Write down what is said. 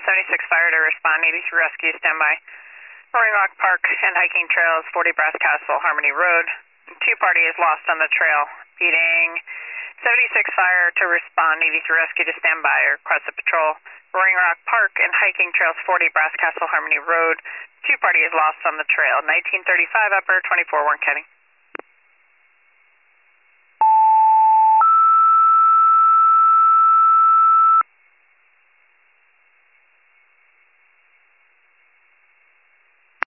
76 fire to respond, 83 rescue, standby. Roaring Rock Park and hiking trails, 40 Brass Castle, Harmony Road. Two parties lost on the trail. Beating 76 fire to respond, 83 rescue to standby or request a patrol. Roaring Rock Park and hiking trails, 40 Brass Castle, Harmony Road. Two parties lost on the trail. 1935 upper, 24 Warren County.